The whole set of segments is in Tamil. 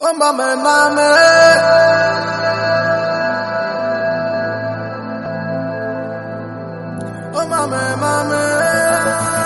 Mame, mame. Oh, mame, mame.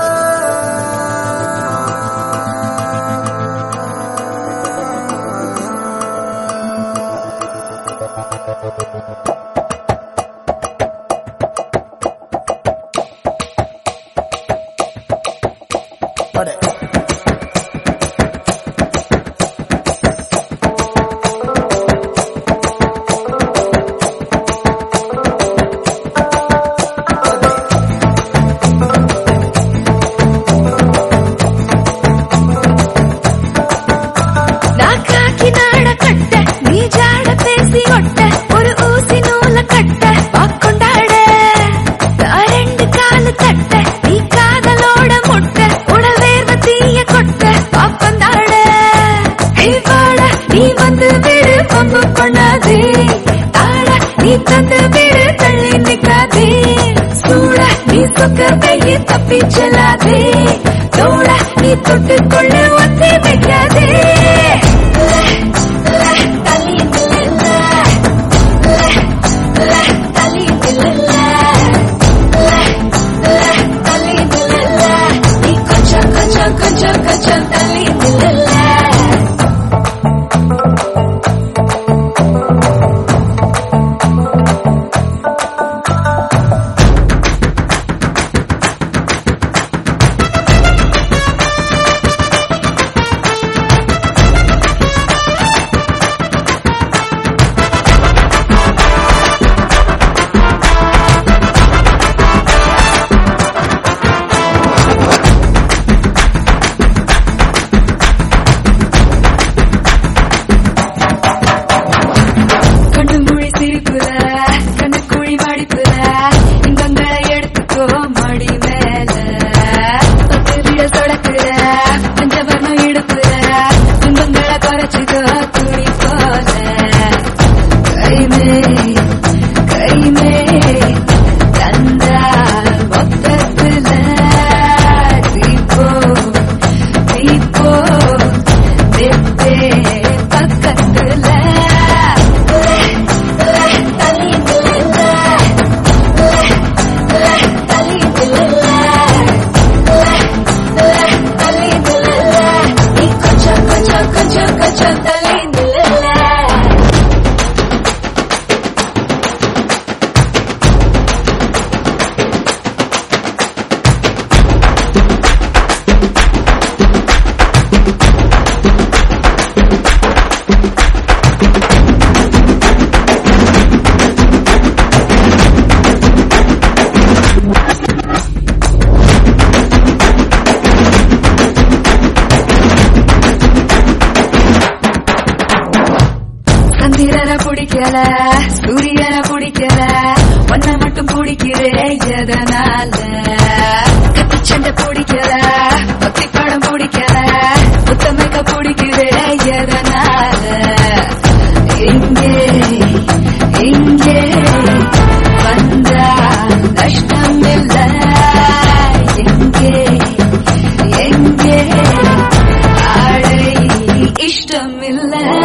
तपी चला दे थोड़ा नी तुटुक्कुल्ले ओत्ति वेक्कादे नी కొంచెం కొంచెం కొంచెం కొంచెం తల్లి దిల్లల్లా பிடிக்கல சூரியனை பிடிக்கல ஒன்ன மட்டும் பிடிக்கிறேன் எதனால கத்திச்சண்டை பிடிக்கல பக்தி படம் பிடிக்கல புத்தமைக்க பிடிக்கிறேன் எதனால இங்கே இங்கே வந்தா நஷ்டம் இல்ல எங்கே எங்கே ஆடை இஷ்டம் இல்ல